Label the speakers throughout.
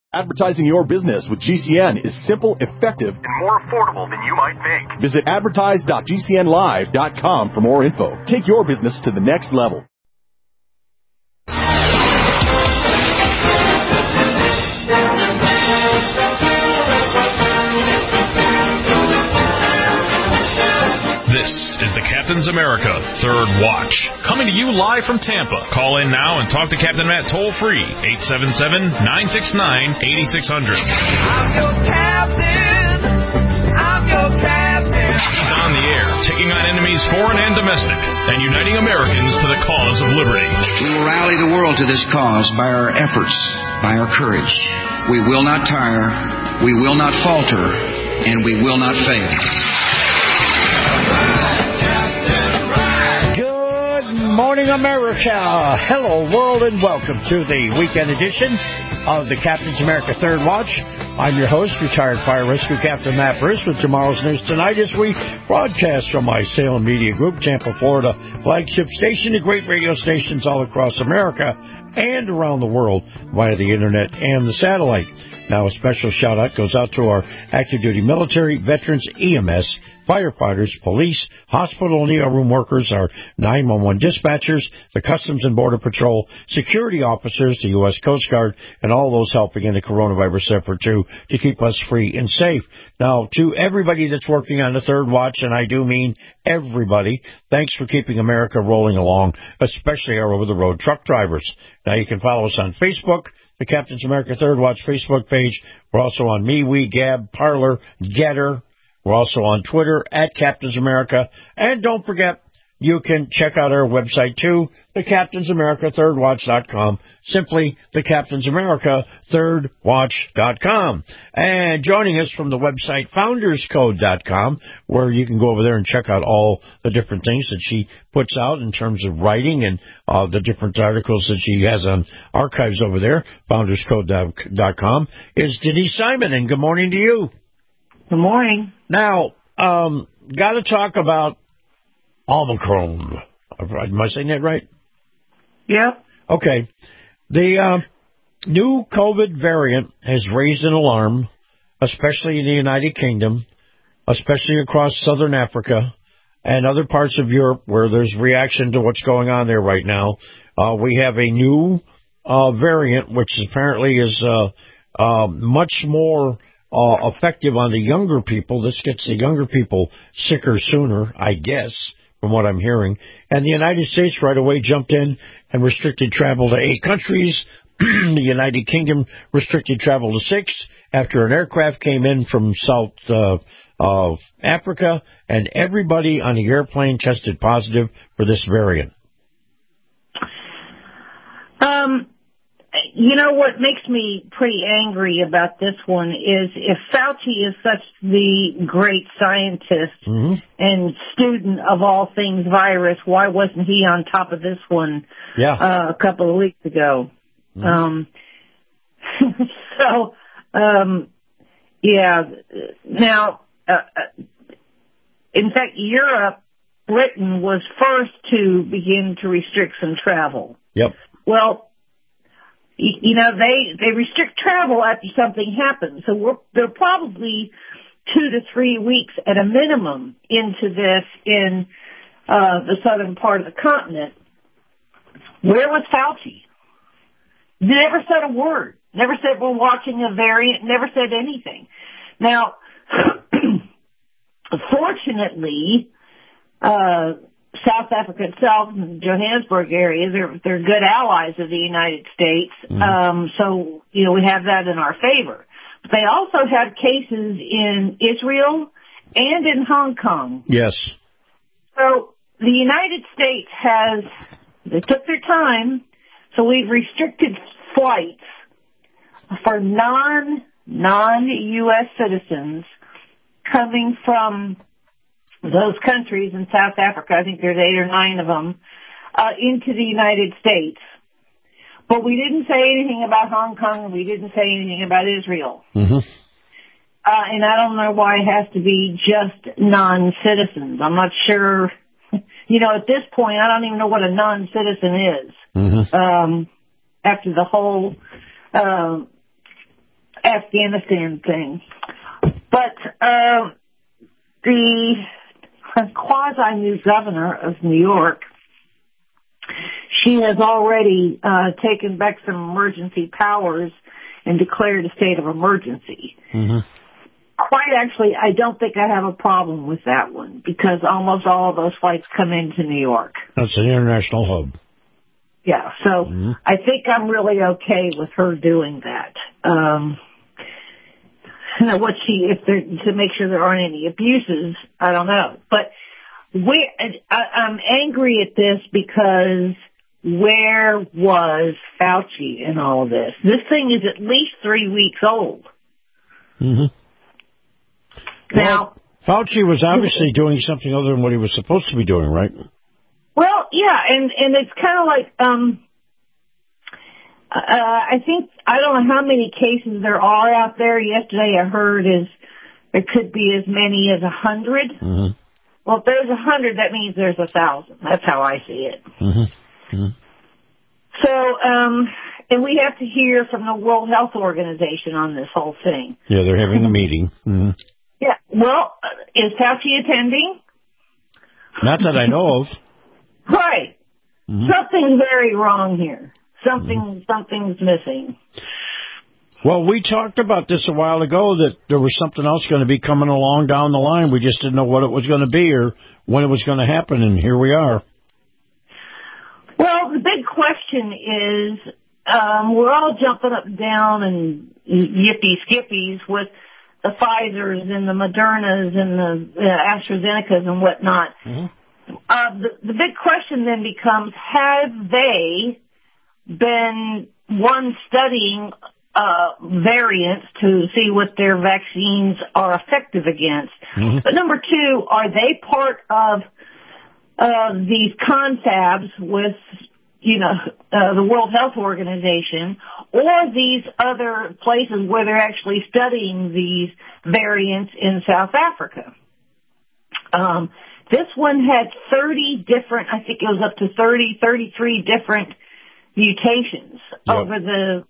Speaker 1: Advertising your business with GCN is simple, effective, and more affordable than you might think. Visit advertise.gcnlive.com for more info. Take your business to the next level.
Speaker 2: This is the Captain's America Third Watch, coming to you live from Tampa. Call in now and talk to Captain Matt toll-free, 877-969-8600.
Speaker 3: I'm your captain. I'm your captain.
Speaker 2: He's on the air, taking on enemies foreign and domestic, and uniting Americans to the cause of liberty.
Speaker 4: We will rally the world to this cause by our efforts, by our courage. We will not tire, we will not falter, and we will not fail.
Speaker 5: Good morning, America. Hello, world, and welcome to the weekend edition of the Captain's America Third Watch. I'm your host, retired fire rescue Captain Matt Bruce, with tomorrow's news tonight as we broadcast from my Salem Media Group, Tampa, Florida flagship station to great radio stations all across America and around the world via the internet and the satellite. Now, a special shout-out goes out to our active duty military, veterans, EMS, firefighters, police, hospital and ER room workers, our 911 dispatchers, the Customs and Border Patrol, security officers, the U.S. Coast Guard, and all those helping in the coronavirus effort, too, to keep us free and safe. Now, to everybody that's working on the Third Watch, and I do mean everybody, thanks for keeping America rolling along, especially our over-the-road truck drivers. Now, you can follow us on Facebook, the Captain's America Third Watch Facebook page. We're also on MeWe, Gab, Parler, Getter. We're also on Twitter at Captain's America. And don't forget, you can check out our website too, thecaptainsamerica3rdwatch.com. Simply thecaptainsamerica3rdwatch.com. And joining us from the website founderscode.com, where you can go over there and check out all the different things that she puts out in terms of writing and the different articles that she has on archives over there, founderscode.com, is Denise Simon. And good morning to you.
Speaker 6: Good morning.
Speaker 5: Now, got to talk about Omicron. Am I saying that right?
Speaker 6: Yep.
Speaker 5: Okay. The new COVID variant has raised an alarm, especially in the United Kingdom, especially across southern Africa and other parts of Europe where there's reaction to what's going on there right now. We have a new variant, which apparently is much more effective on the younger people. This gets the younger people sicker sooner, I guess, from what I'm hearing. And the United States right away jumped in and restricted travel to 8 countries. The United Kingdom restricted travel to 6 after an aircraft came in from South Africa, and everybody on the airplane tested positive for this variant.
Speaker 6: You know what makes me pretty angry about this one is if Fauci is such the great scientist and student of all things virus, why wasn't he on top of this one a couple of weeks ago? Now, in fact, Europe, Britain was first to begin to restrict some travel.
Speaker 5: Yep.
Speaker 6: Well, you know, they restrict travel after something happens. So they're probably 2 to 3 weeks at a minimum into this in the southern part of the continent. Where was Fauci? Never said a word. Never said we're watching a variant. Never said anything. Now, fortunately, South Africa itself and Johannesburg area, they're good allies of the United States. So, you know, we have that in our favor. But they also have cases in Israel and in Hong Kong.
Speaker 5: Yes.
Speaker 6: So the United States they took their time, so we've restricted flights for non-U.S. citizens coming from those countries in South Africa, I think there's 8 or 9 of them, into the United States. But we didn't say anything about Hong Kong, and we didn't say anything about Israel. And I don't know why it has to be just non-citizens. I'm not sure. You know, at this point, I don't even know what a non-citizen is. After the whole Afghanistan thing. But the quasi-new governor of New York, she has already taken back some emergency powers and declared a state of emergency.
Speaker 5: Mm-hmm.
Speaker 6: Quite actually, I don't think I have a problem with that one because almost all of those flights come into New York.
Speaker 5: That's an international hub.
Speaker 6: Yeah, so I think I'm really okay with her doing that. To make sure there aren't any abuses, I don't know. But I'm angry at this because where was Fauci in all of this? This thing is at least 3 weeks old.
Speaker 5: Mm-hmm.
Speaker 6: Now,
Speaker 5: Fauci was obviously doing something other than what he was supposed to be doing, right?
Speaker 6: Well, yeah, and it's kind of like, I think, I don't know how many cases there are out there. Yesterday I heard there could be as many as 100.
Speaker 5: Mm-hmm.
Speaker 6: Well, if there's 100, that means there's 1,000. That's how I see it.
Speaker 5: Mm-hmm. Mm-hmm.
Speaker 6: So, and we have to hear from the World Health Organization on this whole thing.
Speaker 5: Yeah, they're having a meeting. Mm-hmm.
Speaker 6: Yeah, well, is Fauci attending?
Speaker 5: Not that I know of.
Speaker 6: Right.
Speaker 5: Mm-hmm.
Speaker 6: Something's very wrong here. Something's missing.
Speaker 5: Well, we talked about this a while ago, that there was something else going to be coming along down the line. We just didn't know what it was going to be or when it was going to happen, and here we are.
Speaker 6: Well, the big question is, we're all jumping up and down and yippee-skippies with the Pfizers and the Modernas and the AstraZenecas and whatnot.
Speaker 5: Mm-hmm.
Speaker 6: The big question then becomes, have they been, one, studying variants to see what their vaccines are effective against?
Speaker 5: Mm-hmm.
Speaker 6: But number two, are they part of these confabs with, the World Health Organization or these other places where they're actually studying these variants in South Africa? This one had 30 different, I think it was up to 33 different mutations over the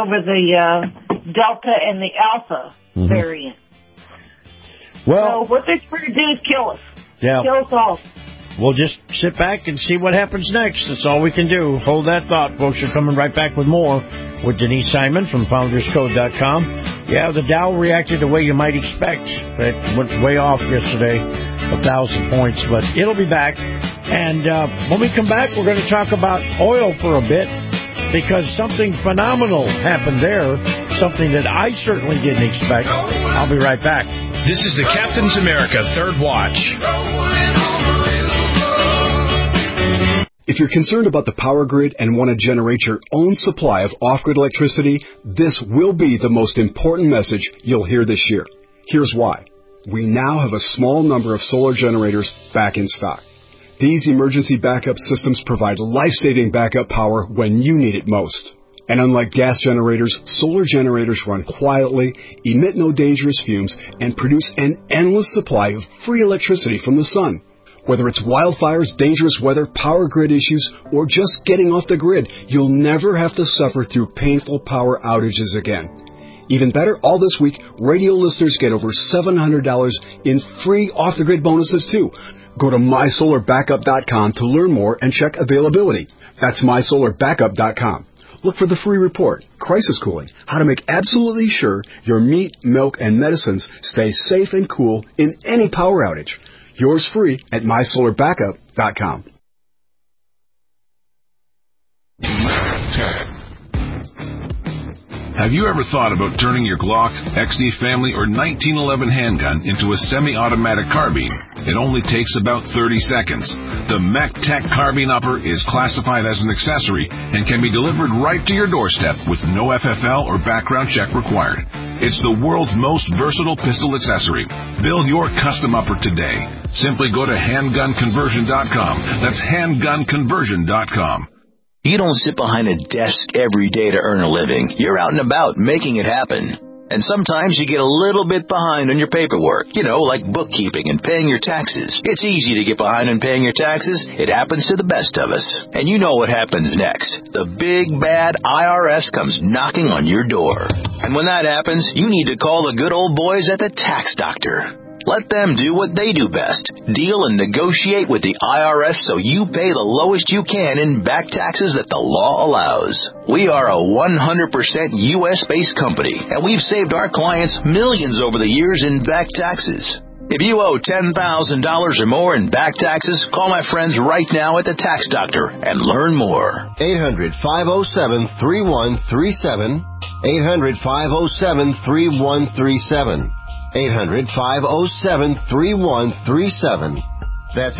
Speaker 6: Delta and the Alpha variant.
Speaker 5: Well,
Speaker 6: so what they're trying to do is kill us.
Speaker 5: Yeah.
Speaker 6: Kill us all.
Speaker 5: We'll just sit back and see what happens next. That's all we can do. Hold that thought, folks. We're coming right back with more with Denise Simon from FoundersCode.com. Yeah, the Dow reacted the way you might expect. It went way off yesterday, 1,000 points, but it'll be back. And when we come back, we're going to talk about oil for a bit because something phenomenal happened there, something that I certainly didn't expect. I'll be right back.
Speaker 2: This is the Captain's America Third Watch.
Speaker 7: If you're concerned about the power grid and want to generate your own supply of off-grid electricity, this will be the most important message you'll hear this year. Here's why. We now have a small number of solar generators back in stock. These emergency backup systems provide life-saving backup power when you need it most. And unlike gas generators, solar generators run quietly, emit no dangerous fumes, and produce an endless supply of free electricity from the sun. Whether it's wildfires, dangerous weather, power grid issues, or just getting off the grid, you'll never have to suffer through painful power outages again. Even better, all this week, radio listeners get over $700 in free off-the-grid bonuses, too. Go to MySolarBackup.com to learn more and check availability. That's MySolarBackup.com. Look for the free report, Crisis Cooling, how to make absolutely sure your meat, milk, and medicines stay safe and cool in any power outage. Yours free at MySolarBackup.com.
Speaker 8: Have you ever thought about turning your Glock, XD Family, or 1911 handgun into a semi-automatic carbine? It only takes about 30 seconds. The MechTech Carbine Upper is classified as an accessory and can be delivered right to your doorstep with no FFL or background check required. It's the world's most versatile pistol accessory. Build your custom upper today. Simply go to handgunconversion.com. That's handgunconversion.com.
Speaker 9: You don't sit behind a desk every day to earn a living. You're out and about making it happen. And sometimes you get a little bit behind on your paperwork, like bookkeeping and paying your taxes. It's easy to get behind on paying your taxes. It happens to the best of us. And you know what happens next. The big, bad IRS comes knocking on your door. And when that happens, you need to call the good old boys at the Tax Doctor. Let them do what they do best. Deal and negotiate with the IRS so you pay the lowest you can in back taxes that the law allows. We are a 100% U.S.-based company, and we've saved our clients millions over the years in back taxes. If you owe $10,000 or more in back taxes, call my friends right now at the Tax Doctor and learn more.
Speaker 10: 800-507-3137. 800-507-3137. 800-507-3137. That's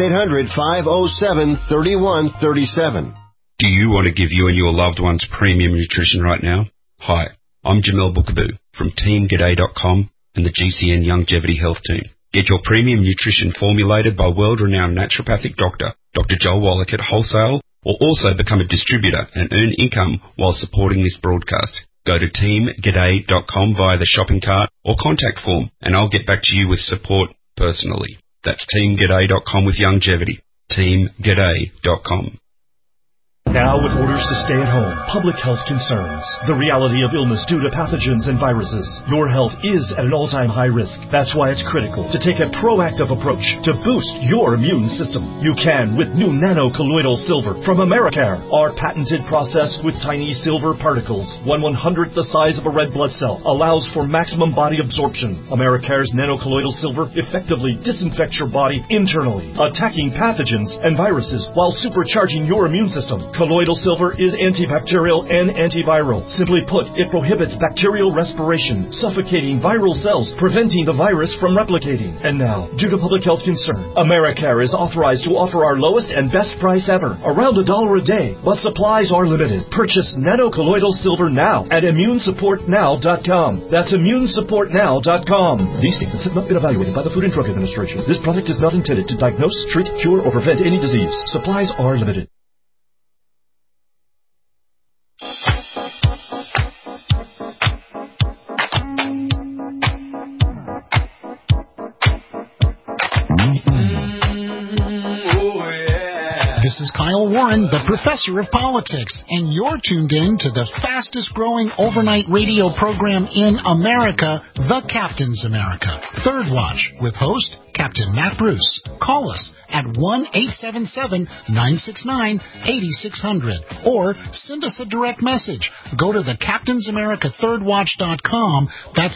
Speaker 10: 800-507-3137.
Speaker 11: Do you want to give you and your loved ones premium nutrition right now? Hi, I'm Jamel Bookaboo from TeamGaday.com and the GCN Longevity Health Team. Get your premium nutrition formulated by world-renowned naturopathic doctor, Dr. Joel Wallach at wholesale, or also become a distributor and earn income while supporting this broadcast. Go to teamgaday.com via the shopping cart or contact form, and I'll get back to you with support personally. That's teamgaday.com with longevity. teamgaday.com.
Speaker 12: Now with orders to stay at home, public health concerns, the reality of illness due to pathogens and viruses, your health is at an all-time high risk. That's why it's critical to take a proactive approach to boost your immune system. You can with new nano-colloidal silver from Americare. Our patented process with tiny silver particles, 1/100th the size of a red blood cell, allows for maximum body absorption. Americare's nano-colloidal silver effectively disinfects your body internally, attacking pathogens and viruses while supercharging your immune system. Colloidal silver is antibacterial and antiviral. Simply put, it prohibits bacterial respiration, suffocating viral cells, preventing the virus from replicating. And now, due to public health concern, Americare is authorized to offer our lowest and best price ever, around $1 a day, but supplies are limited. Purchase nano-colloidal silver now at ImmuneSupportNow.com. That's ImmuneSupportNow.com. These statements have not been evaluated by the Food and Drug Administration. This product is not intended to diagnose, treat, cure, or prevent any disease. Supplies are limited.
Speaker 13: This is Kyle Warren, the professor of politics, and you're tuned in to the fastest-growing overnight radio program in America, The Captain's America. Third Watch, with host Captain Matt Bruce. Call us at 1-877-969-8600 or send us a direct message. Go to thecaptainsamerica3rdwatch.com. That's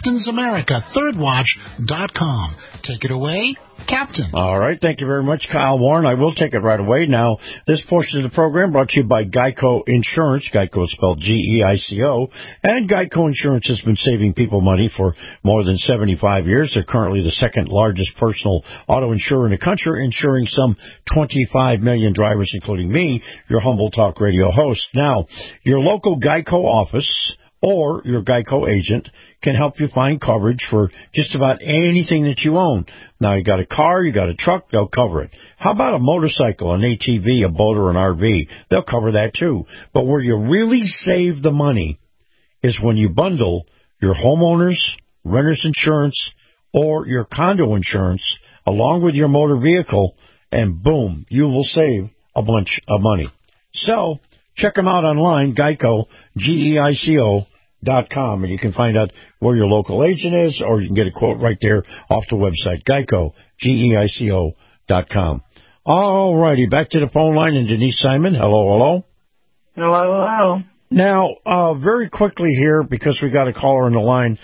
Speaker 13: thecaptainsamerica3rdwatch.com. Take it away, Captain.
Speaker 5: All right. Thank you very much, Kyle Warren. I will take it right away. Now, this portion of the program brought to you by Geico Insurance. Geico is spelled G-E-I-C-O. And Geico Insurance has been saving people money for more than 75 years. They're currently the second largest personal auto insurer in the country, insuring some 25 million drivers, including me, your humble talk radio host. Now, your local Geico office or your Geico agent can help you find coverage for just about anything that you own. Now, you got a car, you got a truck, they'll cover it. How about a motorcycle, an ATV, a boat, or an RV? They'll cover that too. But where you really save the money is when you bundle your homeowners, renter's insurance, or your condo insurance along with your motor vehicle, and boom, you will save a bunch of money. So, check them out online, Geico, Geico.com, and you can find out where your local agent is, or you can get a quote right there off the website, Geico, Geico.com. All righty, back to the phone line, and Denise Simon. Hello, hello.
Speaker 6: Hello, hello.
Speaker 5: Now, very quickly here, because we got a caller on the line,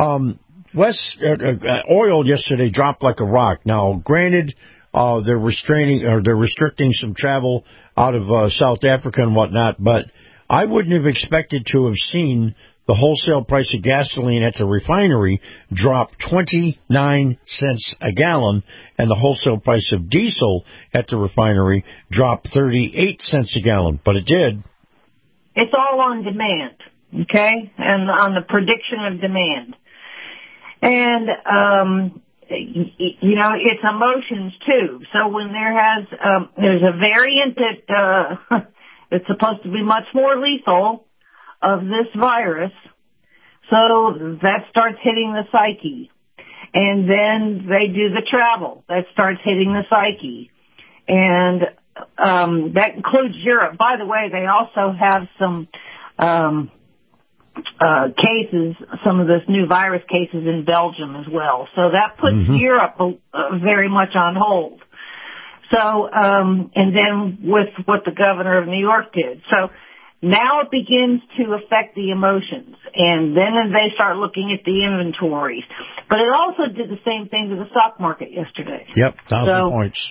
Speaker 5: oil yesterday dropped like a rock. Now, granted, they're restricting some travel out of South Africa and whatnot, but I wouldn't have expected to have seen the wholesale price of gasoline at the refinery drop 29 cents a gallon, and the wholesale price of diesel at the refinery drop 38 cents a gallon. But it did.
Speaker 6: It's all on demand, okay, and on the prediction of demand. And, you know, it's emotions, too. So when there's a variant that it's supposed to be much more lethal of this virus, So that starts hitting the psyche. And then they do the travel. That starts hitting the psyche. And that includes Europe. By the way, they also have some cases, some of this new virus cases in Belgium as well. So that puts Europe very much on hold. So, and then with what the governor of New York did. So now it begins to affect the emotions, and then they start looking at the inventories. But it also did the same thing to the stock market yesterday.
Speaker 5: Yep, 1,000 points.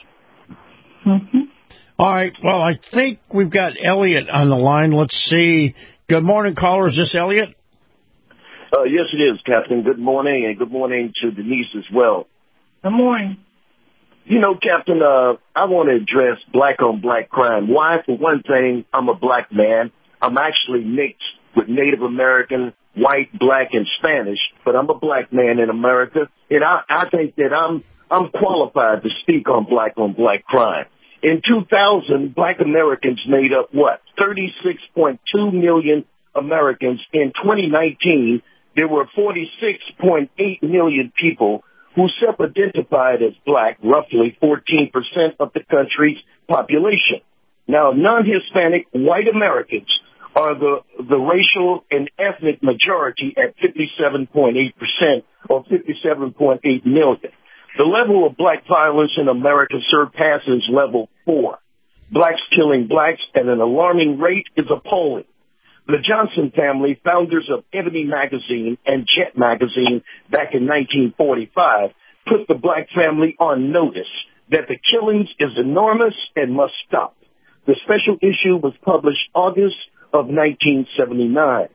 Speaker 5: All right, well, I think we've got Elliot on the line. Let's see. Good morning, caller. Is this Elliot?
Speaker 14: Yes, it is, Captain. Good morning, and good morning to Denise as well.
Speaker 6: Good morning.
Speaker 14: You know, Captain, I want to address black-on-black crime. Why? For one thing, I'm a black man. I'm actually mixed with Native American, white, black, and Spanish, but I'm a black man in America, and I think that I'm qualified to speak on black crime. In 2000, black Americans made up what? 36.2 million Americans. In 2019, there were 46.8 million people who self-identified as black, roughly 14% of the country's population. Now, non-Hispanic white Americans are the racial and ethnic majority at 57.8% or 57.8 million. The level of black violence in America surpasses level 4. Blacks killing blacks at an alarming rate is appalling. The Johnson family, founders of Ebony Magazine and Jet Magazine back in 1945, put the black family on notice that the killings is enormous and must stop. The special issue was published August of 1979,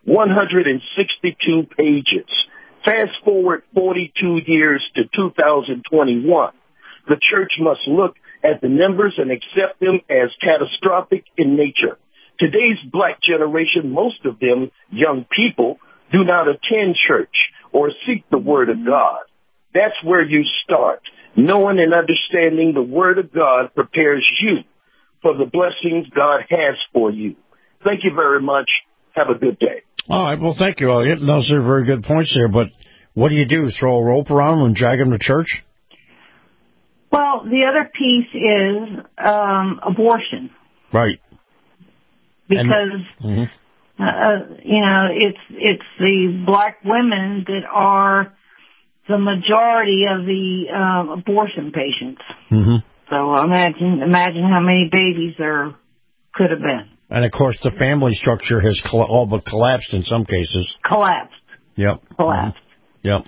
Speaker 14: 162 pages. Fast forward 42 years to 2021. The church must look at the numbers and accept them as catastrophic in nature. Today's black generation, most of them young people, do not attend church or seek the Word of God. That's where you start. Knowing and understanding the Word of God prepares you for the blessings God has for you. Thank you very much. Have a good day.
Speaker 5: All right. Well, thank you, Elliot. Those are very good points there. But what do? Throw a rope around them and drag them to church?
Speaker 6: Well, the other piece is abortion.
Speaker 5: Right.
Speaker 6: Because, you know, it's the black women that are the majority of the abortion patients. So imagine how many babies there could have been.
Speaker 5: And, of course, the family structure has all but collapsed in some cases.
Speaker 6: Collapsed.
Speaker 5: Yep.
Speaker 6: Collapsed.
Speaker 5: Yep.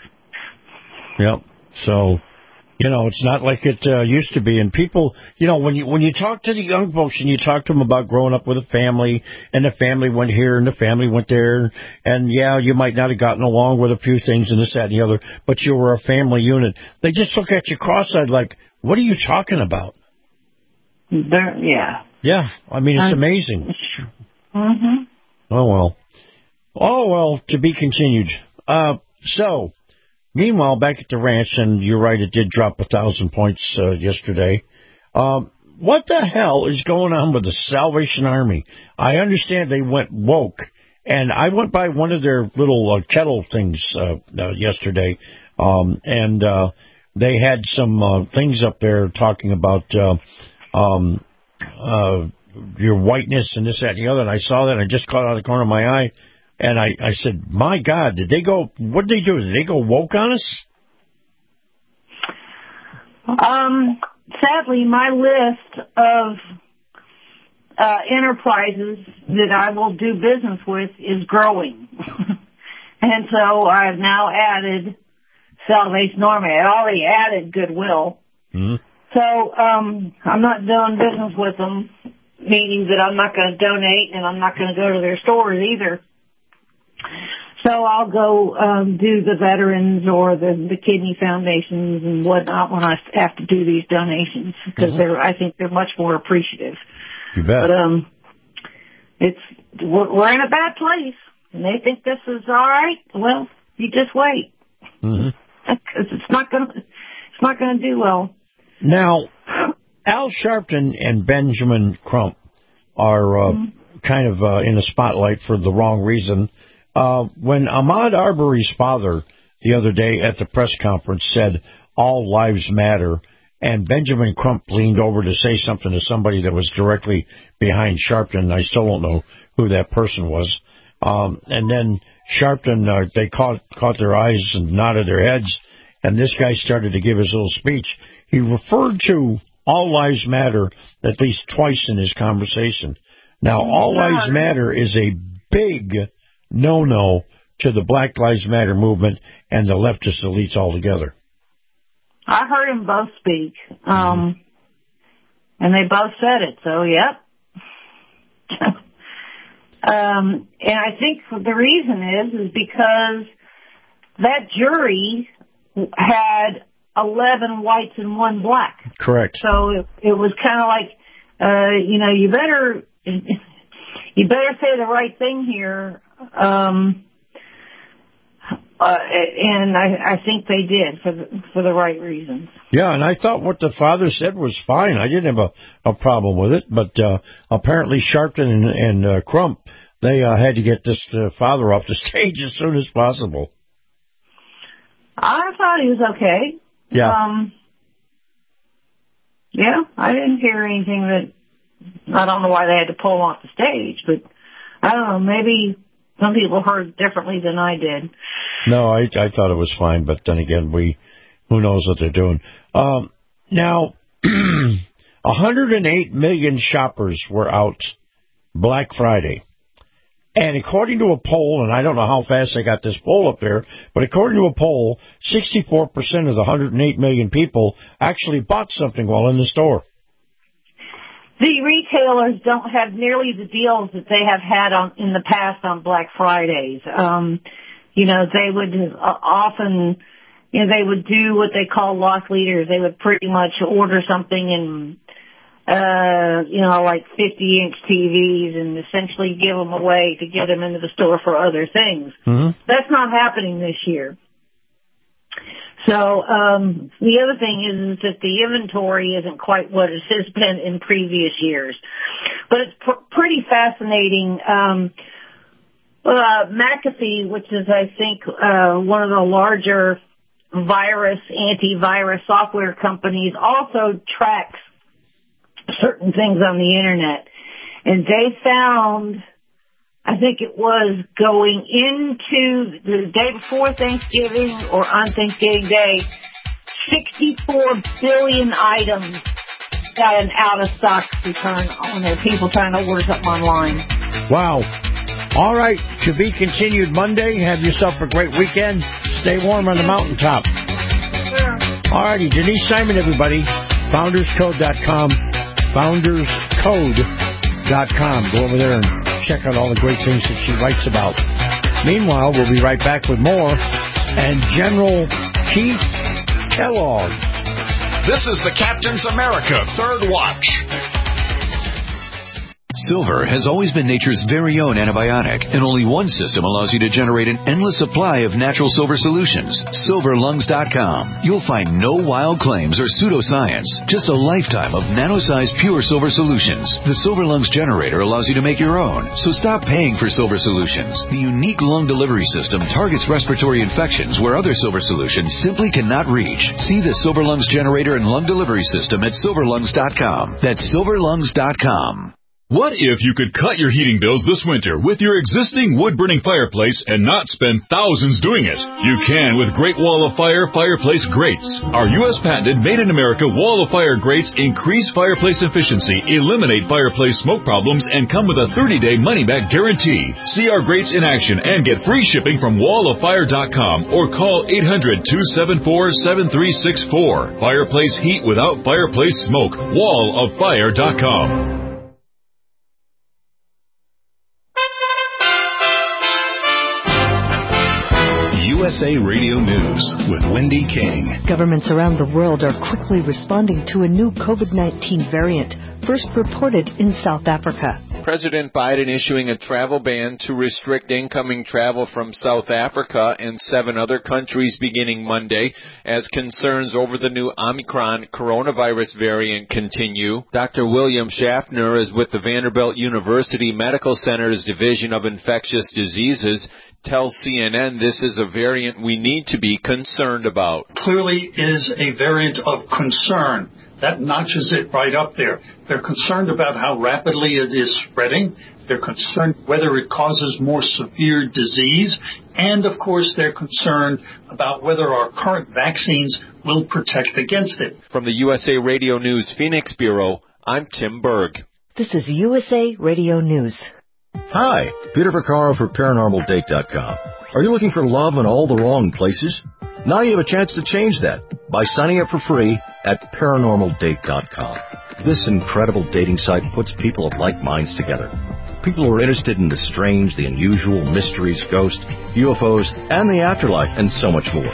Speaker 5: So, you know, it's not like it used to be. And people, you know, when you talk to the young folks and you talk to them about growing up with a family, and the family went here and the family went there, and, yeah, you might not have gotten along with a few things and this, that, and the other, but you were a family unit. They just look at you cross-eyed like, what are you talking about? Yeah, I mean, it's amazing. Oh, well, to be continued. So, meanwhile, back at the ranch, and you're right, it did drop 1,000 points yesterday. What the hell is going on with the Salvation Army? I understand they went woke, and I went by one of their little kettle things yesterday, and they had some things up there talking about your whiteness and this, that, and the other, and I saw that, and I just caught it out of the corner of my eye, and I said, my God, what did they do? Did they go woke on us?
Speaker 6: Sadly, my list of enterprises that I will do business with is growing. And so I've now added Salvation Army. I already added Goodwill. So I'm not doing business with them, meaning that I'm not going to donate and I'm not going to go to their stores either. So I'll go do the veterans or the kidney foundations and whatnot when I have to do these donations, because I think they're much more appreciative.
Speaker 5: You bet.
Speaker 6: But we're in a bad place, and they think this is all right. Well, you just wait, because it's not going to do well.
Speaker 5: Now, Al Sharpton and Benjamin Crump are kind of in the spotlight for the wrong reason. When Ahmaud Arbery's father the other day at the press conference said, "All lives matter," and Benjamin Crump leaned over to say something to somebody that was directly behind Sharpton. I still don't know who that person was. And then Sharpton, they caught their eyes and nodded their heads, and this guy started to give his little speech. He referred to All Lives Matter at least twice in his conversation. Now, All Lives Matter is a big no-no to the Black Lives Matter movement and the leftist elites altogether.
Speaker 6: I heard them both speak, and they both said it, so yep. And I think the reason is because that jury had 11 whites and 1 black.
Speaker 5: Correct.
Speaker 6: So it was kind of like, you better say the right thing here. And I think they did for the right reasons.
Speaker 5: Yeah, and I thought what the father said was fine. I didn't have a problem with it, but apparently Sharpton and Crump, they had to get this father off the stage as soon as possible.
Speaker 6: I thought he was okay.
Speaker 5: Yeah.
Speaker 6: Yeah, I didn't hear anything that, I don't know why they had to pull him off the stage, but I don't know, maybe some people heard differently than I did.
Speaker 5: No, I thought it was fine, but then again, who knows what they're doing. Now, 108 million shoppers were out Black Friday. And according to a poll, and I don't know how fast they got this poll up there, but according to a poll, 64% of the 108 million people actually bought something while in the store.
Speaker 6: The retailers don't have nearly the deals that they have had in the past on Black Fridays. They would often, they would do what they call loss leaders. They would pretty much order something in, like 50-inch TVs and essentially give them away to get them into the store for other things.
Speaker 5: Mm-hmm.
Speaker 6: That's not happening this year. So the other thing is that the inventory isn't quite what it has been in previous years. But it's pretty fascinating. McAfee, which is, I think, one of the larger antivirus software companies, also tracks certain things on the Internet. And they found, I think it was going into the day before Thanksgiving or on Thanksgiving Day, 64 billion items got an out-of-stock return on there. People trying to order something online.
Speaker 5: Wow. All right. To be continued Monday. Have yourself a great weekend. Stay warm on the mountaintop.
Speaker 6: Sure.
Speaker 5: All righty. Denise Simon, everybody. FoundersCode.com. FoundersCode.com. Go over there and check out all the great things that she writes about. Meanwhile, we'll be right back with more. And General Keith Kellogg.
Speaker 2: This is the Captain's America Third Watch.
Speaker 15: Silver has always been nature's very own antibiotic, and only one system allows you to generate an endless supply of natural silver solutions. SilverLungs.com. You'll find no wild claims or pseudoscience, just a lifetime of nano-sized pure silver solutions. The Silver Lungs generator allows you to make your own, so stop paying for silver solutions. The unique lung delivery system targets respiratory infections where other silver solutions simply cannot reach. See the Silver Lungs generator and lung delivery system at SilverLungs.com. That's SilverLungs.com.
Speaker 2: What if you could cut your heating bills this winter with your existing wood-burning fireplace and not spend thousands doing it? You can with Great Wall of Fire fireplace grates. Our U.S. patented made-in-America Wall of Fire grates increase fireplace efficiency, eliminate fireplace smoke problems, and come with a 30-day money-back guarantee. See our grates in action and get free shipping from walloffire.com or call 800-274-7364. Fireplace heat without fireplace smoke. walloffire.com.
Speaker 16: USA Radio News with Wendy King.
Speaker 17: Governments around the world are quickly responding to a new COVID-19 variant, first reported in South Africa.
Speaker 18: President Biden issuing a travel ban to restrict incoming travel from South Africa and 7 other countries beginning Monday as concerns over the new Omicron coronavirus variant continue. Dr. William Schaffner is with the Vanderbilt University Medical Center's Division of Infectious Diseases. Tells CNN this is a variant we need to be concerned about.
Speaker 19: Clearly is a variant of concern. That notches it right up there. They're concerned about how rapidly it is spreading. They're concerned whether it causes more severe disease. And, of course, they're concerned about whether our current vaccines will protect against it.
Speaker 18: From the USA Radio News Phoenix Bureau, I'm Tim Berg.
Speaker 17: This is USA Radio News.
Speaker 20: Hi, Peter Vaccaro for ParanormalDate.com. Are you looking for love in all the wrong places? Now you have a chance to change that by signing up for free at ParanormalDate.com. This incredible dating site puts people of like minds together. People who are interested in the strange, the unusual, mysteries, ghosts, UFOs, and the afterlife, and so much more.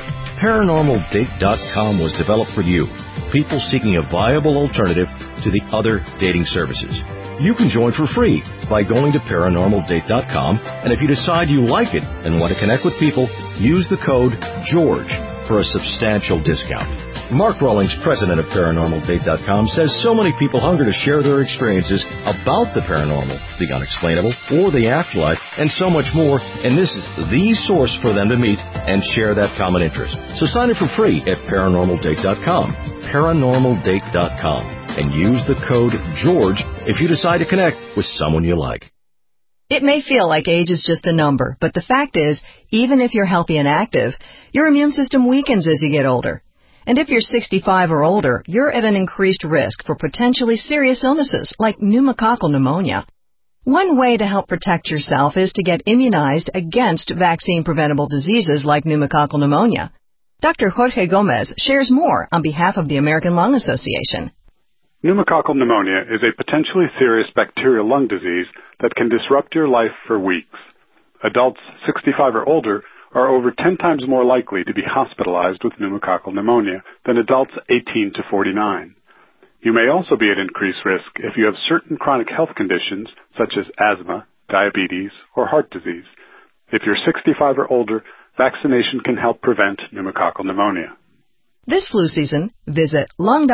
Speaker 20: ParanormalDate.com was developed for you, people seeking a viable alternative to the other dating services. You can join for free by going to ParanormalDate.com, and if you decide you like it and want to connect with people, use the code GEORGE for a substantial discount. Mark Rawlings, president of ParanormalDate.com, says so many people hunger to share their experiences about the paranormal, the unexplainable, or the afterlife, and so much more, and this is the source for them to meet and share that common interest. So sign up for free at ParanormalDate.com, ParanormalDate.com, and use the code GEORGE if you decide to connect with someone you like.
Speaker 21: It may feel like age is just a number, but the fact is, even if you're healthy and active, your immune system weakens as you get older. And if you're 65 or older, you're at an increased risk for potentially serious illnesses like pneumococcal pneumonia. One way to help protect yourself is to get immunized against vaccine-preventable diseases like pneumococcal pneumonia. Dr. Jorge Gomez shares more on behalf of the American Lung Association.
Speaker 22: Pneumococcal pneumonia is a potentially serious bacterial lung disease that can disrupt your life for weeks. Adults 65 or older are over 10 times more likely to be hospitalized with pneumococcal pneumonia than adults 18 to 49. You may also be at increased risk if you have certain chronic health conditions such as asthma, diabetes, or heart disease. If you're 65 or older, vaccination can help prevent pneumococcal pneumonia.
Speaker 21: This flu season, visit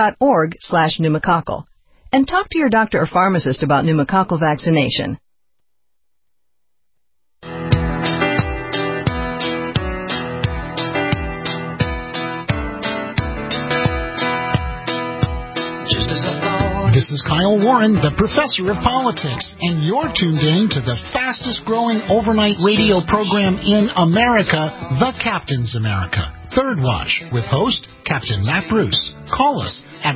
Speaker 21: lung.org/pneumococcal and talk to your doctor or pharmacist about pneumococcal vaccination.
Speaker 13: This is Kyle Warren, the professor of politics, and you're tuned in to the fastest growing overnight radio program in America, The Captain's America. Third Watch with host Captain Matt Bruce. Call us at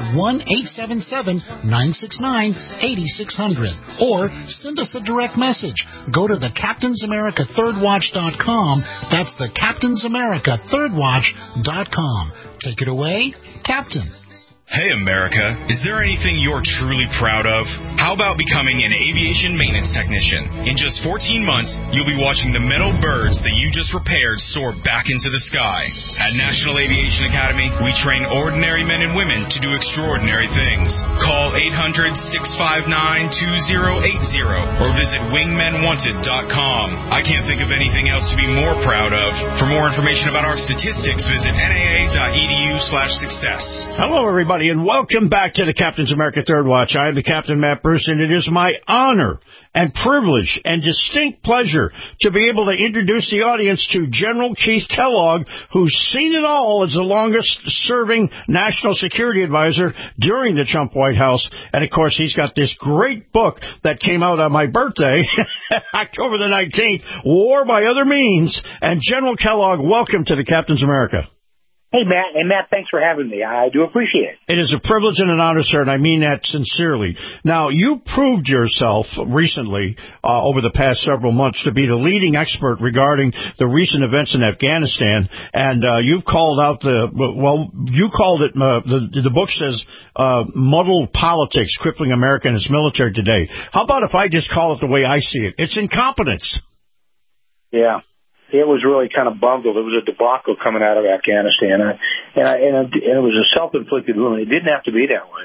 Speaker 13: 1-877-969-8600 or send us a direct message. Go to thecaptainsamericathirdwatch.com. That's thecaptainsamericathirdwatch.com. Take it away, Captain.
Speaker 23: Hey, America, is there anything you're truly proud of? How about becoming an aviation maintenance technician? In just 14 months, you'll be watching the metal birds that you just repaired soar back into the sky. At National Aviation Academy, we train ordinary men and women to do extraordinary things. Call 800-659-2080 or visit wingmenwanted.com. I can't think of anything else to be more proud of. For more information about our statistics, visit naa.edu/success.
Speaker 5: Hello, everybody, and welcome back to the Captain's America Third Watch. I am the Captain, Matt Bruce, and it is my honor and privilege and distinct pleasure to be able to introduce the audience to General Keith Kellogg, who's seen it all as the longest-serving national security advisor during the Trump White House. And, of course, he's got this great book that came out on my birthday, October the 19th, War by Other Means. And, General Kellogg, welcome to the Captain's America.
Speaker 24: Hey, Matt. And, Matt, thanks for having me. I do appreciate it.
Speaker 5: It is a privilege and an honor, sir, and I mean that sincerely. Now, you proved yourself recently, over the past several months, to be the leading expert regarding the recent events in Afghanistan, and you've called out you called it, the book says, muddled politics crippling America and its military today. How about if I just call it the way I see it? It's incompetence.
Speaker 24: Yeah. It was really kind of bungled. It was a debacle coming out of Afghanistan, and it was a self-inflicted wound. It didn't have to be that way.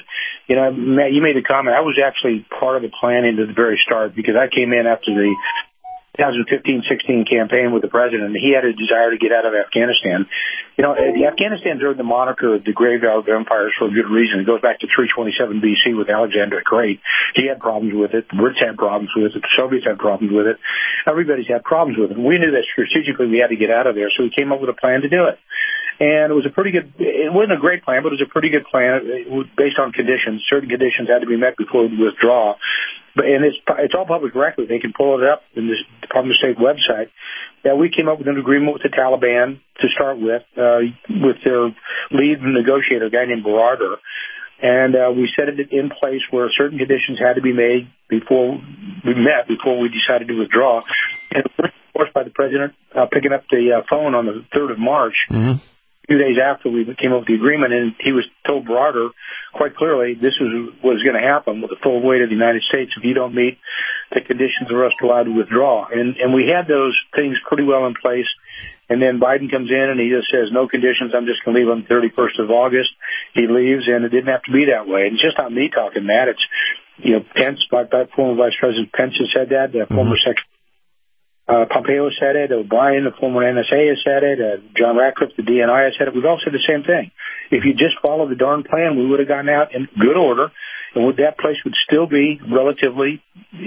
Speaker 24: You know, Matt, you made a comment. I was actually part of the planning at the very start because I came in after the 2015-16 campaign with the president, and he had a desire to get out of Afghanistan. You know, Afghanistan's earned the moniker of the graveyard of empires for a good reason. It goes back to 327 BC with Alexander the Great. He had problems with it. The Brits had problems with it. The Soviets had problems with it. Everybody's had problems with it. We knew that strategically we had to get out of there, so we came up with a plan to do it. And it was a pretty good, it wasn't a great plan, but it was a pretty good plan. It was based on conditions. Certain conditions had to be met before we withdraw. And it's all public record. They can pull it up in the Department of State website. That we came up with an agreement with the Taliban to start with their lead negotiator, a guy named Baradar. And we set it in place where certain conditions had to be made before we decided to withdraw. And it was enforced by the president picking up the phone on the 3rd of March. Mm-hmm. 2 days after we came up with the agreement, and he was told Baradar quite clearly this was going to happen with the full weight of the United States if you don't meet the conditions for us to allow to withdraw. And we had those things pretty well in place. And then Biden comes in and he just says, no conditions, I'm just going to leave on the 31st of August. He leaves, and it didn't have to be that way. And it's just not me talking, Matt. It's, you know, Pence, former Vice President Pence has said that, former Secretary Pompeo said it, O'Brien, the former NSA, has said it, John Ratcliffe, the DNI, has said it. We've all said the same thing. If you just follow the darn plan, we would have gotten out in good order, and that place would still be relatively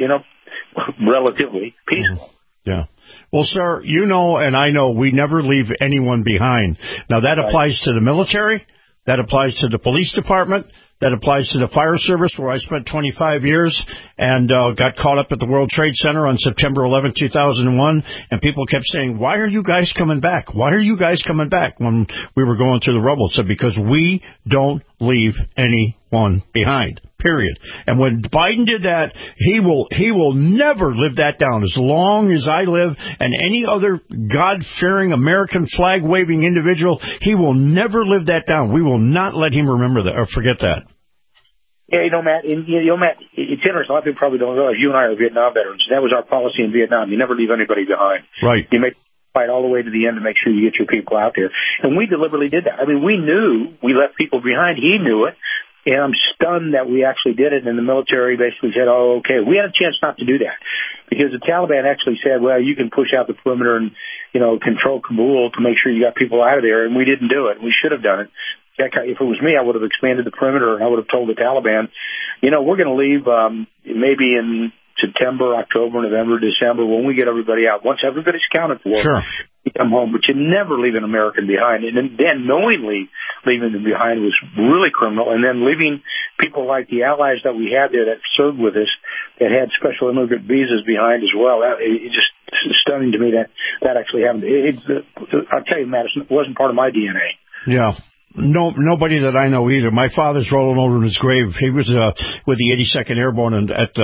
Speaker 24: peaceful.
Speaker 5: Yeah. Well, sir, you know and I know we never leave anyone behind. Now, that applies to the military. That applies to the police department. That applies to the fire service, where I spent 25 years and got caught up at the World Trade Center on September 11, 2001. And people kept saying, why are you guys coming back? Why are you guys coming back when we were going through the rubble? It's because we don't leave anyone behind, period. And when Biden did that, he will never live that down. As long as I live and any other God-fearing American flag-waving individual, he will never live that down. We will not let him remember that or forget that.
Speaker 24: Yeah, Matt, it's interesting. A lot of people probably don't realize you and I are Vietnam veterans. That was our policy in Vietnam. You never leave anybody behind.
Speaker 5: Right.
Speaker 24: You fight all the way to the end to make sure you get your people out there. And we deliberately did that. I mean, we knew we left people behind. He knew it. And I'm stunned that we actually did it, and the military basically said, oh, okay. We had a chance not to do that because the Taliban actually said, well, you can push out the perimeter and, control Kabul to make sure you got people out of there, and we didn't do it. We should have done it. If it was me, I would have expanded the perimeter, and I would have told the Taliban, we're going to leave maybe in September, October, November, December, when we get everybody out. Once everybody's accounted for,
Speaker 5: sure,
Speaker 24: you come home. But you never leave an American behind. And then knowingly leaving them behind was really criminal. And then leaving people like the allies that we had there that served with us, that had special immigrant visas behind as well. It's just stunning to me that actually happened. I'll tell you, Madison, it wasn't part of my DNA.
Speaker 5: Yeah. No, nobody that I know either. My father's rolling over in his grave. He was with the 82nd Airborne at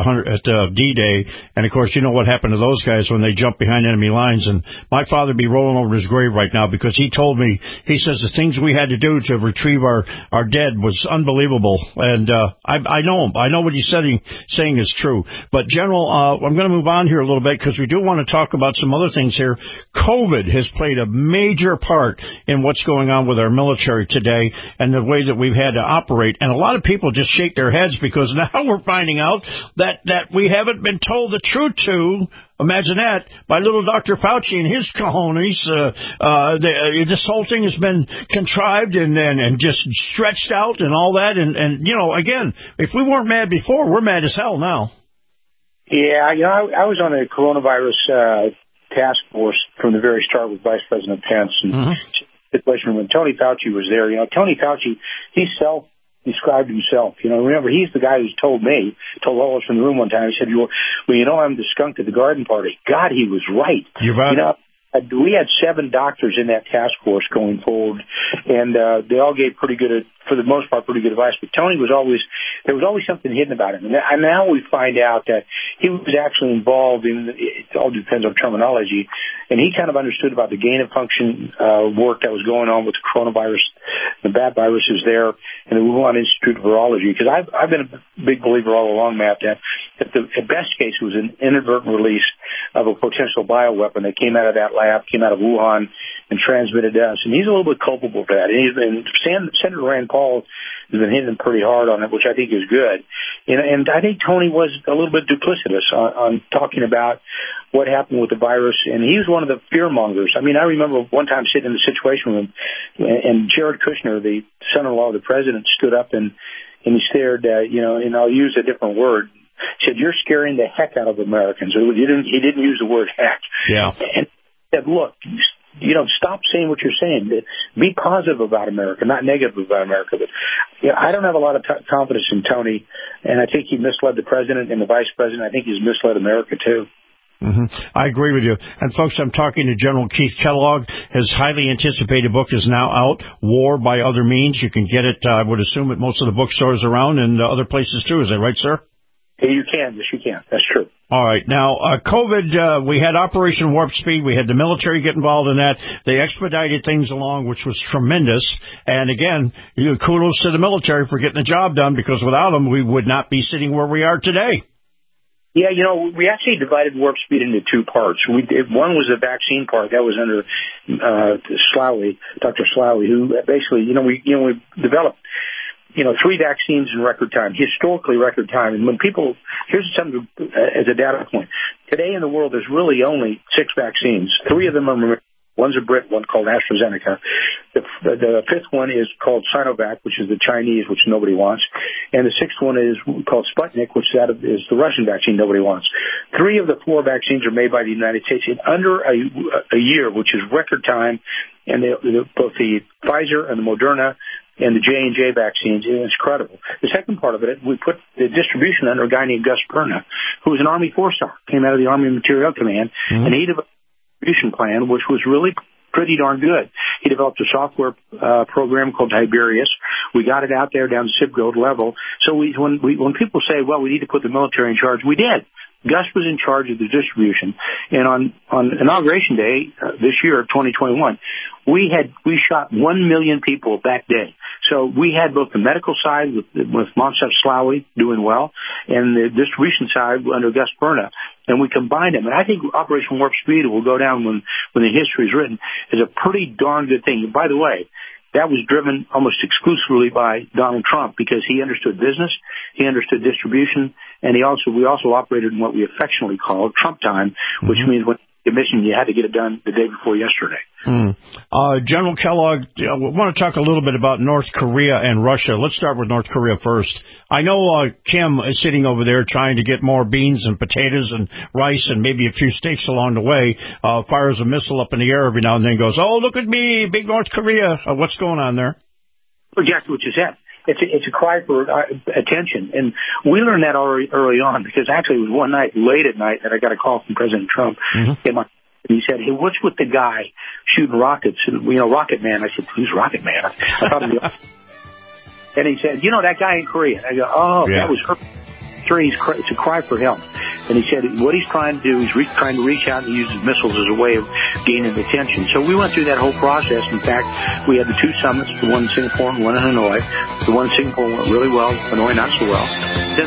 Speaker 5: D-Day, and of course, you know what happened to those guys when they jumped behind enemy lines. And my father be rolling over in his grave right now because he told me, he says the things we had to do to retrieve our dead was unbelievable. And I know him. I know what he's saying is true. But General, I'm going to move on here a little bit because we do want to talk about some other things here. COVID has played a major part in what's going on with our military today and the way that we've had to operate. And a lot of people just shake their heads because now we're finding out that we haven't been told the truth to. Imagine that, by little Dr. Fauci and his cojones. This whole thing has been contrived and just stretched out and all that. And again, if we weren't mad before, we're mad as hell now.
Speaker 24: Yeah, I was on a coronavirus task force from the very start with Vice President Pence. And situation when Tony Fauci was there. Tony Fauci, he self-described himself. Remember, he's the guy who's told all of us in the room one time, he said, I'm the skunk at the garden party. God, he was right.
Speaker 5: You're right.
Speaker 24: We had 7 doctors in that task force going forward, and they all gave for the most part, pretty good advice. But Tony there was always something hidden about him. And now we find out that he was actually involved it all depends on terminology, and he kind of understood about the gain of function work that was going on with the coronavirus, the bat viruses there, and the Wuhan Institute of Virology. Because I've been a big believer all along, Matt, that the best case was an inadvertent release of a potential bioweapon that came out of that lab, came out of Wuhan, and transmitted to us. And he's a little bit culpable for that. And Senator Rand Paul has been hitting them pretty hard on it, which I think is good. And I think Tony was a little bit duplicitous on talking about what happened with the virus, and he was one of the fear mongers. I mean, I remember one time sitting in a situation with him, and Jared Kushner, the son-in-law of the president, stood up and he stared, and I'll use a different word. Said, "You're scaring the heck out of Americans." He didn't use the word heck.
Speaker 5: Yeah.
Speaker 24: And said, "Look, stop saying what you're saying. Be positive about America, not negative about America." But I don't have a lot of confidence in Tony, and I think he misled the president and the vice president. I think he's misled America too.
Speaker 5: Mm-hmm. I agree with you. And folks, I'm talking to General Keith Kellogg. His highly anticipated book is now out, War by Other Means. You can get it, I would assume, at most of the bookstores around and other places too. Is that right, sir?
Speaker 24: You can. Yes, you can. That's true.
Speaker 5: All right. Now, COVID, we had Operation Warp Speed. We had the military get involved in that. They expedited things along, which was tremendous. And again, kudos to the military for getting the job done, because without them, we would not be sitting where we are today.
Speaker 24: Yeah, we actually divided Warp Speed into two parts. One was the vaccine part that was under Dr. Slowey, who basically, we developed 3 vaccines in record time, historically record time. And here's something as a data point. Today in the world, there's really only 6 vaccines. 3 of them are, one's a Brit, one called AstraZeneca. The 5th one is called Sinovac, which is the Chinese, which nobody wants. And the 6th one is called Sputnik, which is the Russian vaccine nobody wants. 3 of the 4 vaccines are made by the United States in under a year, which is record time. And both the Pfizer and the Moderna and the J&J vaccines, it's incredible. The second part of it, we put the distribution under a guy named Gus Perna, who was an Army 4-star, came out of the Army Materiel Command, and he developed a distribution plan, which was really pretty darn good. He developed a software program called Tiberius. We got it out there down to zip code level. So when people say, well, we need to put the military in charge, we did. Gus was in charge of the distribution. And on Inauguration Day this year of 2021, we shot 1 million people that day. So we had both the medical side with Moncef Slaoui doing well, and the distribution side under Gus Perna, and we combined them. And I think Operation Warp Speed will go down when the history is written as a pretty darn good thing. And by the way, that was driven almost exclusively by Donald Trump, because he understood business, he understood distribution, and we also operated in what we affectionately call Trump time, which means when the mission, you had to get it done the day before yesterday.
Speaker 5: General Kellogg, we want to talk a little bit about North Korea and Russia. Let's start with North Korea first. I know Kim is sitting over there trying to get more beans and potatoes and rice and maybe a few steaks along the way, fires a missile up in the air every now and then, goes, "Oh, look at me, big North Korea." What's going on there?
Speaker 24: Exactly what you said. It's a cry for attention. And we learned that early on, because actually it was one night, late at night, that I got a call from President Trump. And he said, "Hey, what's with the guy shooting rockets? And, Rocket Man." I said, "Who's Rocket Man?" I thought and he said, "That guy in Korea." I go, "Oh, yeah. That was her." It's a cry for help. And he said what he's trying to do is trying to reach out and use his missiles as a way of gaining attention. So we went through that whole process. In fact, we had the 2 summits, the one in Singapore and one in Hanoi. The one in Singapore went really well, Hanoi not so well. Then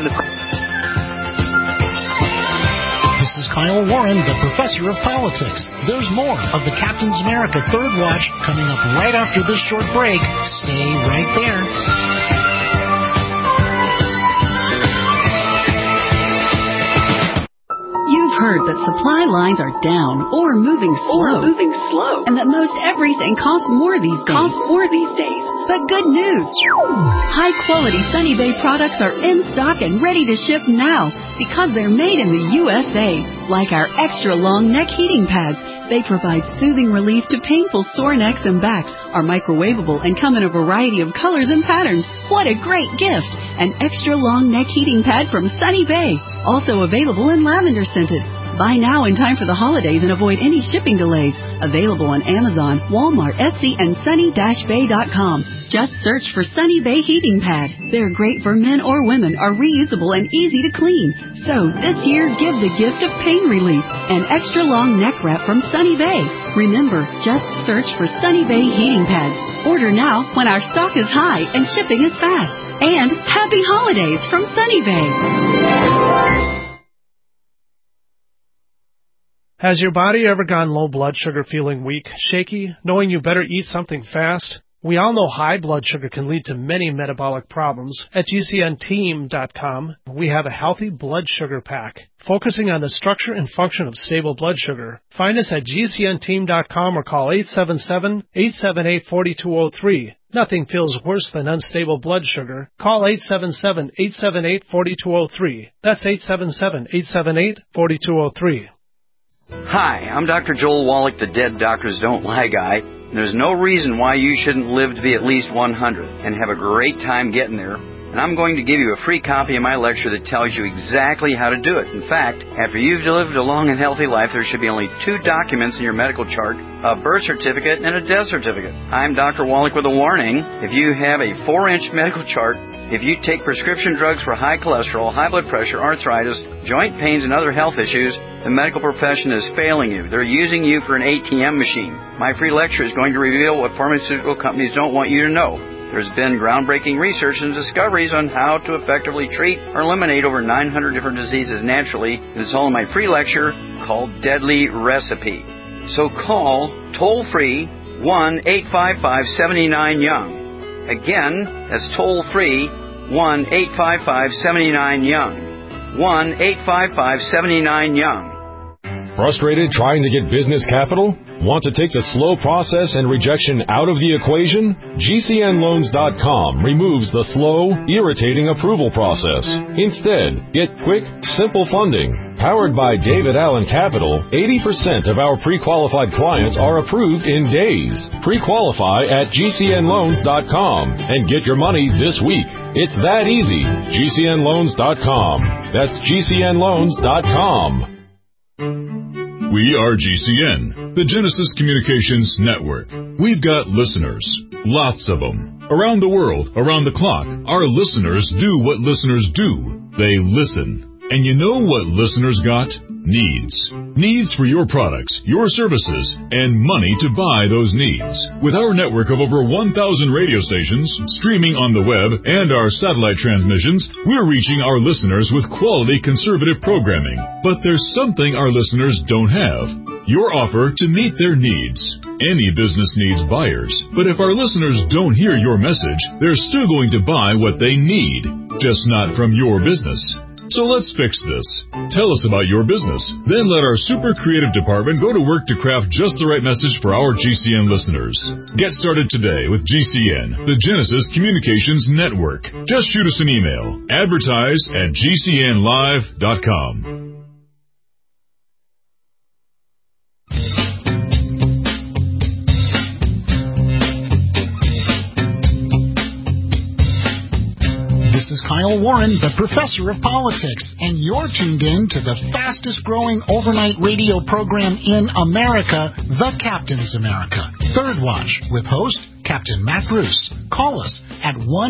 Speaker 13: This is Kyle Warren, the Professor of Politics. There's more of the Captain's America Third Watch coming up right after this short break. Stay right there.
Speaker 1: You've heard that supply lines are down or moving slow. And that most everything costs more these days. But good news! High-quality Sunny Bay products are in stock and ready to ship now because they're made in the USA. Like our extra-long neck heating pads. They provide soothing relief to painful sore necks and backs, are microwavable, and come in a variety of colors and patterns. What a great gift! An extra-long neck heating pad from Sunny Bay. Also available in lavender scented. Buy now in time for the holidays and avoid any shipping delays. Available on Amazon, Walmart, Etsy, and sunny-bay.com. Just search for Sunny Bay Heating Pad. They're great for men or women, are reusable and easy to clean. So this year, give the gift of pain relief. An extra long neck wrap from Sunny Bay. Remember, just search for Sunny Bay Heating Pads. Order now when our stock is high and shipping is fast. And happy holidays from Sunny Bay.
Speaker 3: Has your body ever gone low blood sugar, feeling weak, shaky, knowing you better eat something fast? We all know high blood sugar can lead to many metabolic problems. At GCNteam.com, we have a healthy blood sugar pack, focusing on the structure and function of stable blood sugar. Find us at GCNteam.com or call 877-878-4203. Nothing feels worse than unstable blood sugar. Call 877-878-4203. That's 877-878-4203.
Speaker 4: Hi, I'm Dr. Joel Wallach, the Dead Doctors Don't Lie guy. There's no reason why you shouldn't live to be at least 100 and have a great time getting there. And I'm going to give you a free copy of my lecture that tells you exactly how to do it. In fact, after you've lived a long and healthy life, there should be only 2 documents in your medical chart, a birth certificate and a death certificate. I'm Dr. Wallach with a warning. If you have a 4-inch medical chart, if you take prescription drugs for high cholesterol, high blood pressure, arthritis, joint pains, and other health issues, the medical profession is failing you. They're using you for an ATM machine. My free lecture is going to reveal what pharmaceutical companies don't want you to know. There's been groundbreaking research and discoveries on how to effectively treat or eliminate over 900 different diseases naturally. And it's all in my free lecture called Deadly Recipe. So call toll-free 1-855-79-YOUNG. Again, that's toll-free 1-855-79-YOUNG. 1-855-79-YOUNG.
Speaker 7: Frustrated trying to get business capital? Want to take the slow process and rejection out of the equation? GCNloans.com removes the slow, irritating approval process. Instead, get quick, simple funding. Powered by David Allen Capital, 80% of our pre-qualified clients are approved in days. Pre-qualify at GCNloans.com and get your money this week. It's that easy. GCNloans.com. That's GCNloans.com.
Speaker 2: We are GCN, the Genesis Communications Network. We've got listeners, lots of them. Around the world, around the clock, our listeners do what listeners do. They listen. And you know what listeners got? Needs. Needs for your products, your services, and money to buy those needs. With our network of over 1,000 radio stations, streaming on the web, and our satellite transmissions, we're reaching our listeners with quality conservative programming. But there's something our listeners don't have. Your offer to meet their needs. Any business needs buyers, but if our listeners don't hear your message, they're still going to buy what they need, just not from your business. So let's fix this. Tell us about your business. Then let our super creative department go to work to craft just the right message for our GCN listeners. Get started today with GCN, the Genesis Communications Network. Just shoot us an email. Advertise@GCNlive.com.
Speaker 13: This is Kyle Warren, the Professor of Politics, and you're tuned in to the fastest-growing overnight radio program in America, The Captain's America. Third Watch, with host Captain Matt Bruce. Call us at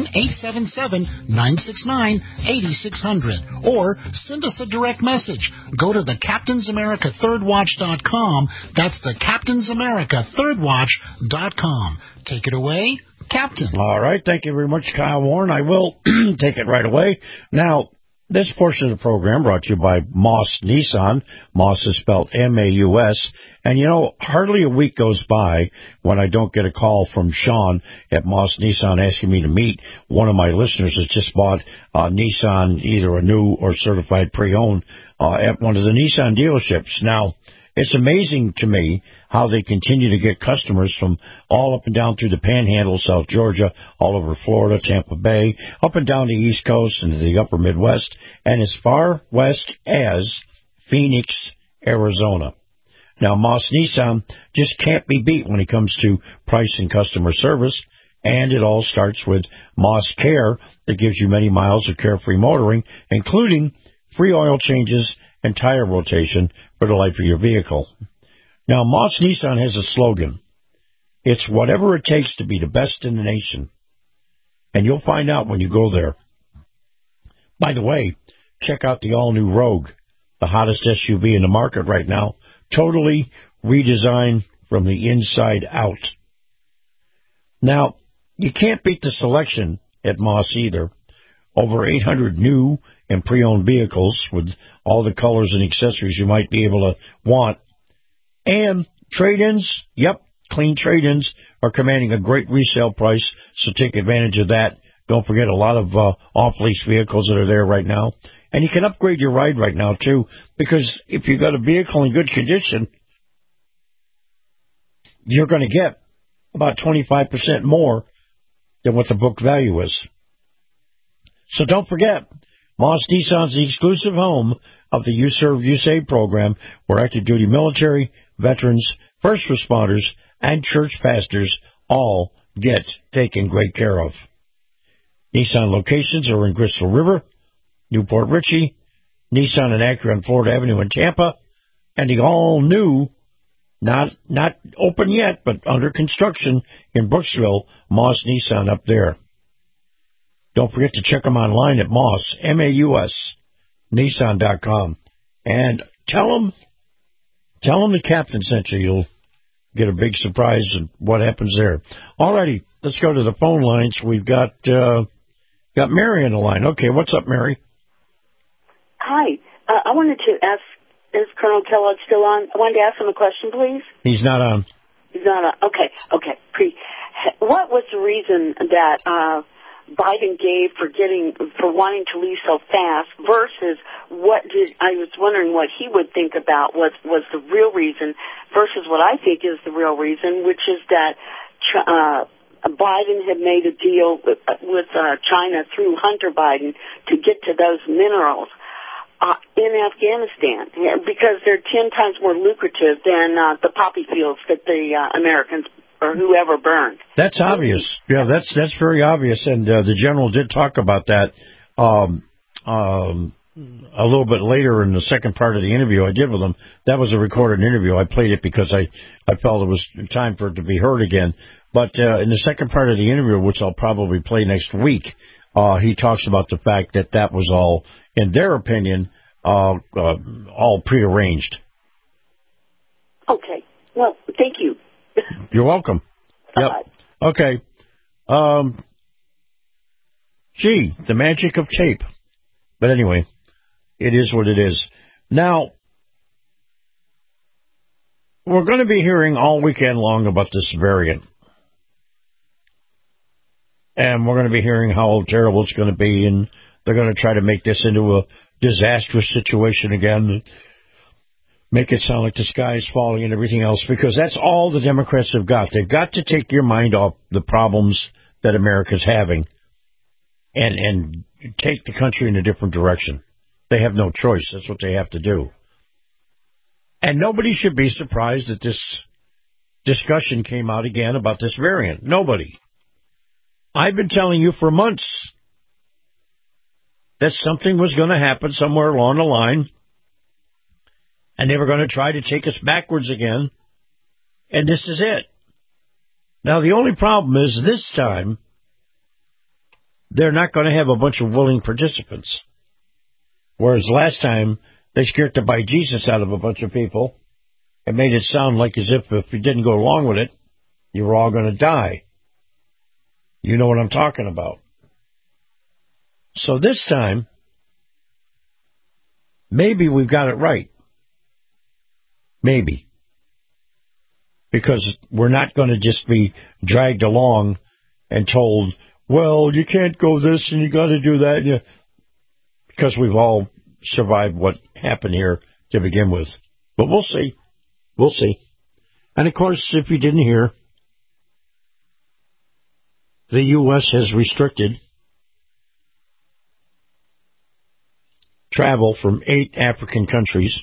Speaker 13: 1-877-969-8600 or send us a direct message. Go to the Captain's America ThirdWatch.com. That's the Captain's America ThirdWatch.com. Take it away, Captain.
Speaker 5: All right. Thank you very much, Kyle Warren. I will take it right away. Now, this portion of the program brought to you by Moss Nissan. Moss is spelled M-A-U-S. And, you know, hardly a week goes by when I don't get a call from Sean at Moss Nissan asking me to meet one of my listeners that just bought Nissan, either a new or certified pre-owned, at one of the Nissan dealerships. Now, it's amazing to me how they continue to get customers from all up and down through the Panhandle, South Georgia, all over Florida, Tampa Bay, up and down the East Coast into the upper Midwest, and as far west as Phoenix, Arizona. Now, Moss Nissan just can't be beat when it comes to price and customer service, and it all starts with Moss Care that gives you many miles of carefree motoring, including free oil changes and tire rotation for the life of your vehicle. Now, Moss Nissan has a slogan. It's whatever it takes to be the best in the nation. And you'll find out when you go there. By the way, check out the all-new Rogue, the hottest SUV in the market right now, totally redesigned from the inside out. Now, you can't beat the selection at Moss either. Over 800 new and pre-owned vehicles with all the colors and accessories you might be able to want. And trade-ins, yep, clean trade-ins are commanding a great resale price, so take advantage of that. Don't forget a lot of off-lease vehicles that are there right now. And you can upgrade your ride right now, too, because if you've got a vehicle in good condition, you're going to get about 25% more than what the book value is. So don't forget, Moss Nissan's the exclusive home of the You Serve, You Save program, where active duty military, veterans, first responders, and church pastors all get taken great care of. Nissan locations are in Crystal River, Newport Richey, Nissan and Acura on Florida Avenue in Tampa, and the all-new, not open yet, but under construction in Brooksville, Moss Nissan up there. Don't forget to check them online at Moss, M-A-U-S, Nissan.com. And tell them the captain sent you. You'll get a big surprise at what happens there. All righty, let's go to the phone lines. We've got Mary on the line. Okay, what's up, Mary?
Speaker 8: Hi. I wanted to ask, is Colonel Kellogg still on? I wanted to ask him a question, please.
Speaker 5: He's not on.
Speaker 8: He's not on. Okay. What was the reason that Biden gave for wanting to leave so fast versus I was wondering what he would think about was the real reason versus what I think is the real reason, which is that Biden had made a deal with China through Hunter Biden to get to those minerals in Afghanistan because they're 10 times more lucrative than the poppy fields that the Americans or whoever burned.
Speaker 5: That's obvious. Yeah, that's very obvious. And the general did talk about that a little bit later in the second part of the interview I did with him. That was a recorded interview. I played it because I felt it was time for it to be heard again. But in the second part of the interview, which I'll probably play next week, he talks about the fact that was all, in their opinion, all prearranged.
Speaker 8: Okay. Well, thank you.
Speaker 5: You're welcome. Yep. Okay. The magic of tape. But anyway, it is what it is. Now, we're going to be hearing all weekend long about this variant. And we're going to be hearing how terrible it's going to be, and they're going to try to make this into a disastrous situation again, make it sound like the sky is falling and everything else, because that's all the Democrats have got. They've got to take your mind off the problems that America's having and take the country in a different direction. They have no choice. That's what they have to do. And nobody should be surprised that this discussion came out again about this variant. Nobody. I've been telling you for months that something was going to happen somewhere along the line, and they were going to try to take us backwards again, and this is it. Now, the only problem is this time, they're not going to have a bunch of willing participants, whereas last time, they scared the bejesus out of a bunch of people and made it sound like as if you didn't go along with it, you were all going to die. You know what I'm talking about. So this time, maybe we've got it right. Maybe. Because we're not going to just be dragged along and told, well, you can't go this and you got to do that. Because we've all survived what happened here to begin with. But we'll see. We'll see. And of course, if you didn't hear, the U.S. has restricted travel from 8 African countries.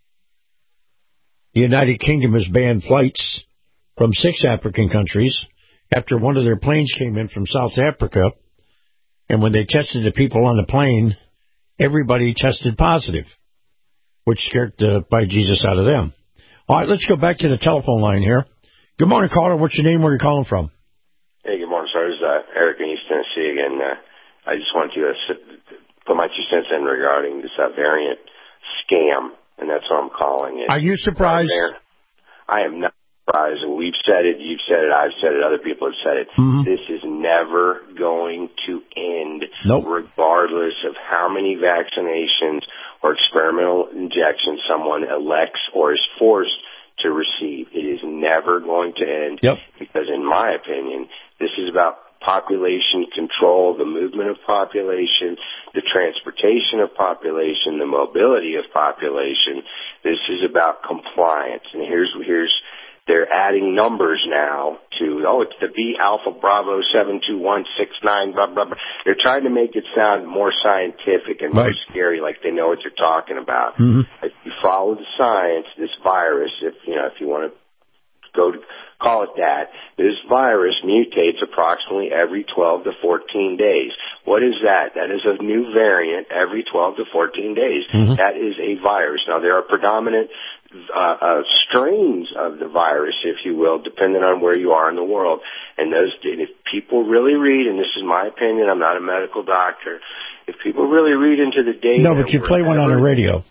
Speaker 5: The United Kingdom has banned flights from 6 African countries after one of their planes came in from South Africa, and when they tested the people on the plane, everybody tested positive, which scared the bejesus out of them. All right, let's go back to the telephone line here. Good morning, caller. What's your name? Where are you calling from?
Speaker 9: Hey, good morning, sir. This is Eric in East Tennessee again. I just wanted to put my 2 cents in regarding this variant scam, and that's what I'm calling it.
Speaker 5: Are you surprised?
Speaker 9: I am not surprised. We've said it, you've said it, I've said it, other people have said it. Mm-hmm. This is never going to end, regardless of how many vaccinations or experimental injections someone elects or is forced to receive. It is never going to end because, in my opinion, this is about population control, the movement of population, the transportation of population, the mobility of population. This is about compliance. And here's they're adding numbers now to, it's the B Alpha Bravo 72169, blah, blah, blah. They're trying to make it sound more scientific and more scary, like they know what they're talking about. If you follow the science, this virus, if you want to go to call it that, this virus mutates approximately every 12 to 14 days. What is that? That is a new variant every 12 to 14 days. That is a virus. Now, there are predominant strains of the virus, if you will, depending on where you are in the world. And if people really read, and this is my opinion, I'm not a medical doctor, if people really read into the data...
Speaker 5: No, but you play one on the radio.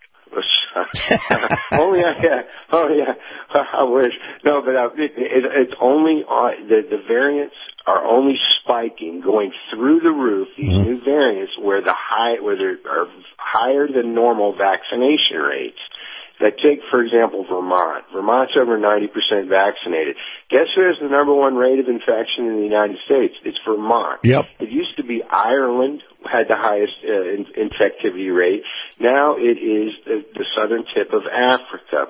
Speaker 5: I wish. No, but it's only the variants are only spiking, going through the roof. These new variants where there are higher than normal vaccination rates. Like take, for example, Vermont. Vermont's over 90% vaccinated. Guess who has the number one rate of infection in the United States? It's Vermont. It used to be Ireland had the highest infectivity rate. Now it is the southern tip of Africa.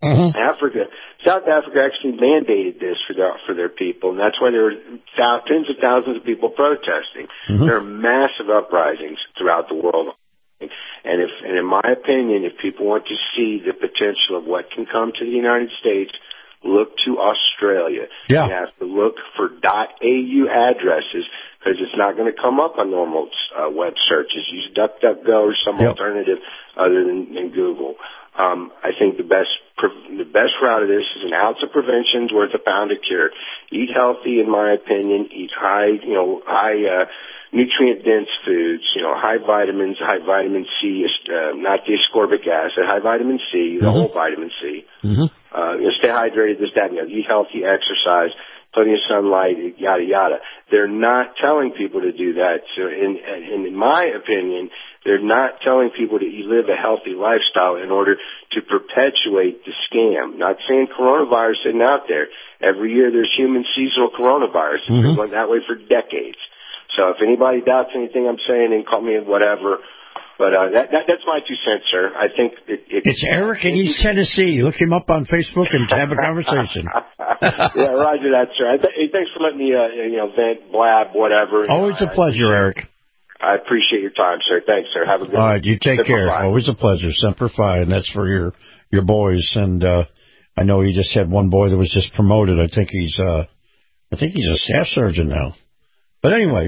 Speaker 5: South Africa actually mandated this for their people, and that's why there were tens of thousands of people protesting. There are massive uprisings throughout the world. And in my opinion, if people want to see the potential of what can come to the United States, look to Australia. You have to look for .au addresses because it's not going to come up on normal web searches. Use DuckDuckGo or some alternative other than Google. I think the best route of this is an ounce of prevention is worth a pound of cure. Eat healthy, in my opinion. Eat high nutrient-dense foods, high vitamins, high vitamin C, not the ascorbic acid, high vitamin C, the whole vitamin C. Stay hydrated, this, that, and the other. Eat healthy, exercise, plenty of sunlight, yada, yada. They're not telling people to do that. So in my opinion, they're not telling people that you live a healthy lifestyle in order to perpetuate the scam. Not saying coronavirus isn't out there. Every year there's human seasonal coronavirus. It's been that way for decades. So if anybody doubts anything I'm saying, then call me whatever. But that's my 2 cents, sir. I think it's Eric in East Tennessee. Look him up on Facebook and have a conversation.
Speaker 9: Roger that, sir. Thanks for letting me, vent, blab, whatever.
Speaker 5: Always a pleasure, Eric.
Speaker 9: I appreciate your time, sir. Thanks, sir. Have a good one.
Speaker 5: All right, you take care.
Speaker 9: Fi.
Speaker 5: Always a pleasure. Semper Fi, and that's for your boys. And I know you just had one boy that was just promoted. I think he's a staff surgeon now. But anyway,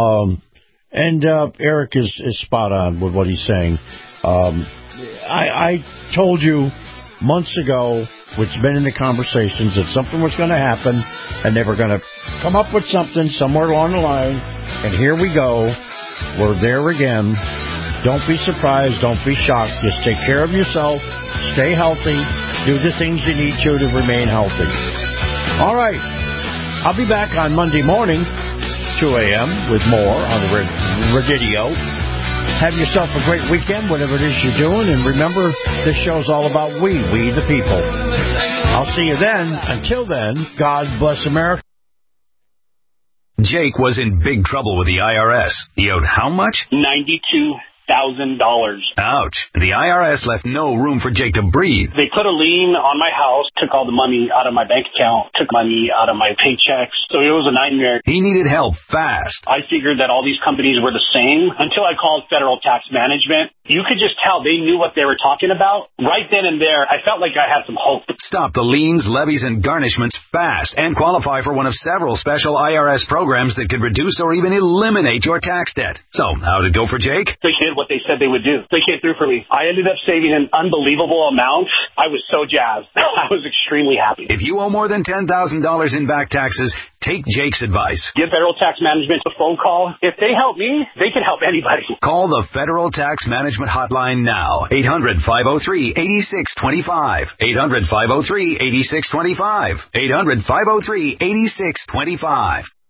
Speaker 5: Eric is spot on with what he's saying. I told you months ago, which has been in the conversations, that something was going to happen, and they were going to come up with something somewhere along the line, and here we go. We're there again. Don't be surprised. Don't be shocked. Just take care of yourself. Stay healthy. Do the things you need to remain healthy. All right. I'll be back on Monday morning, 2 a.m., with more on the radio. Have yourself a great weekend, whatever it is you're doing. And remember, this show's all about we the people. I'll see you then. Until then, God bless America.
Speaker 10: Jake was in big trouble with the IRS. He owed how much?
Speaker 11: $92,000.
Speaker 10: Ouch. The IRS left no room for Jake to breathe.
Speaker 11: They put a lien on my house, took all the money out of my bank account, took money out of my paychecks. So it was a nightmare.
Speaker 10: He needed help fast.
Speaker 11: I figured that all these companies were the same until I called Federal Tax Management. You could just tell they knew what they were talking about. Right then and there, I felt like I had some hope.
Speaker 10: Stop the liens, levies, and garnishments fast and qualify for one of several special IRS programs that could reduce or even eliminate your tax debt. So, how did it go for Jake?
Speaker 11: They did what they said they would do. They came through for me. I ended up saving an unbelievable amount. I was so jazzed. I was extremely happy.
Speaker 10: If you owe more than $10,000 in back taxes, take Jake's advice.
Speaker 11: Give Federal Tax Management a phone call. If they help me, they can help anybody.
Speaker 10: Call the Federal Tax Management Hotline now. 800-503-8625. 800-503-8625. 800-503-8625.